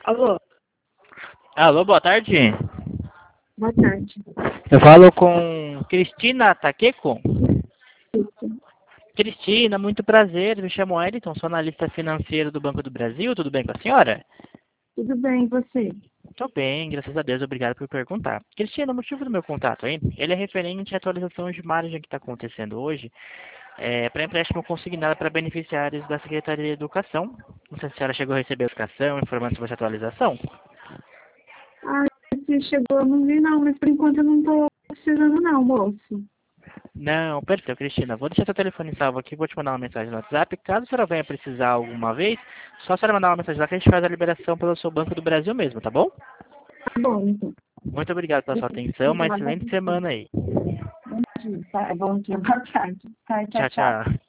Alô, Alô, boa tarde. boa tarde. Eu falo com Cristina Taqueco. Isso. Cristina, muito prazer. Me chamo Wellington, sou analista financeiro do Banco do Brasil. Tudo bem com a senhora? Tudo bem, e você? Tô bem, graças a Deus. Obrigado por perguntar. Cristina, o motivo do meu contato, hein? Ele é referente à atualização de margem que está acontecendo hoje para empréstimo consignado para beneficiários da Secretaria de Educação. Não sei se a senhora chegou a receber a educação informando sobre essa atualização. Ah, você chegou, eu não vi não, mas por enquanto eu não tô precisando não, moço. Não, perfeito, Cristina. Vou deixar seu telefone salvo aqui, vou te mandar uma mensagem no WhatsApp. Caso a senhora venha precisar alguma vez, só a senhora mandar uma mensagem lá que a gente faz a liberação pelo seu Banco do Brasil mesmo, tá bom? Tá bom, então. Muito obrigado pela sua atenção, uma Obrigada a excelente você. semana aí. Bom dia, tá? Bom dia, boa tarde. Tá, tchau, Tchau, tchau. tchau.